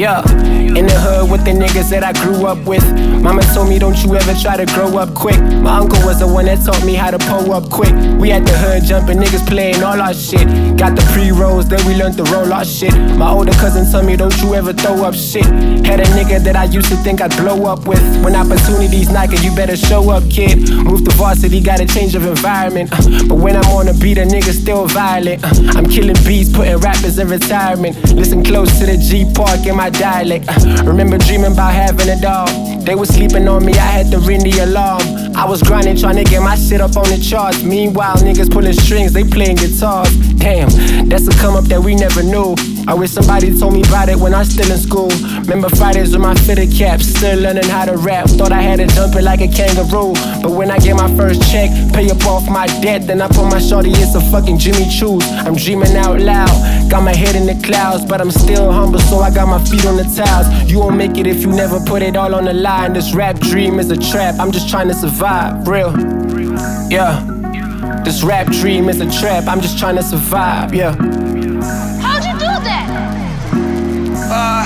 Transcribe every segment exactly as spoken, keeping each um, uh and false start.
Yeah, in the hood with the niggas that I grew up with. Mama told me don't you ever try to grow up quick. My uncle was the one that taught me how to pull up quick. We at the hood jumping, niggas playing all our shit. Got the pre-rolls, then we learned to roll our shit. My older cousin told me don't you ever throw up shit. Had a nigga that I used to think I'd blow up with. When opportunities knocking, you better show up, kid. Move to varsity, got a change of environment. uh, But when I'm on the beat, a nigga still violent. uh, I'm killing beats, putting rappers in retirement. Listen close to the G Park in my dialect. uh, Remember dreaming about having a dog. They was sleeping on me, I had to ring the alarm. I was grinding, trying to get my shit up on the charts. Meanwhile, niggas pulling strings, they playing guitars. Damn, that's a come up that we never knew. I wish somebody told me about it when I was still in school. Remember Fridays with my fitted caps, still learning how to rap. Thought I had to jump it like a kangaroo. But when I get my first check, pay up off my debt, then I put my shorty in some fucking Jimmy Choo's. I'm dreaming out loud, got my head in the clouds, but I'm still humble, so I got my feet on the tiles. You won't make it if you never put it all on the line. This rap dream is a trap, I'm just trying to survive, real. Yeah, this rap dream is a trap, I'm just trying to survive, yeah. How'd you do that? Uh,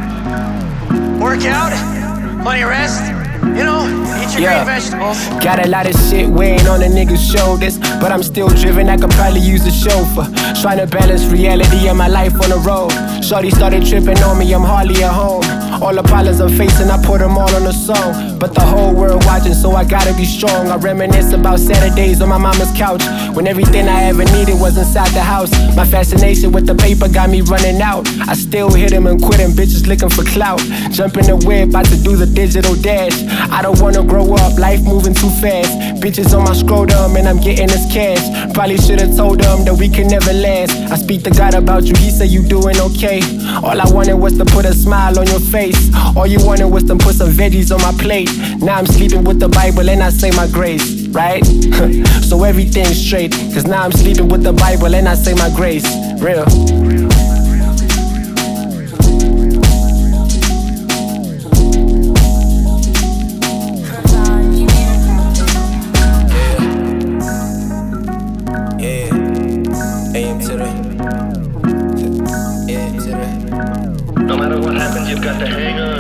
work out, plenty of rest, you know, eat your Yeah. green vegetables. Got a lot of shit weighing on a nigga's shoulders, but I'm still driven, I could probably use a chauffeur. Trying to balance reality and my life on the road. Shorty started tripping on me, I'm hardly at home. All the problems I'm facing, I put them all on a song. But the whole world watching, so I gotta be strong. I reminisce about Saturdays on my mama's couch, when everything I ever needed was inside the house. My fascination with the paper got me running out. I still hit him and quit him, bitches looking for clout. Jump in the whip, about to do the digital dash. I don't wanna grow up, life moving too fast. Bitches on my scrotum and I'm getting this cash. Probably should've told them that we can never last. I speak to God about you, he said you doing okay. All I wanted was to put a smile on your face. All you wanted was to put some veggies on my plate. Now I'm sleeping with the Bible and I say my grace, right? So everything's straight, cause now I'm sleeping with the Bible and I say my grace, real. No matter what happens, you've got to hang on.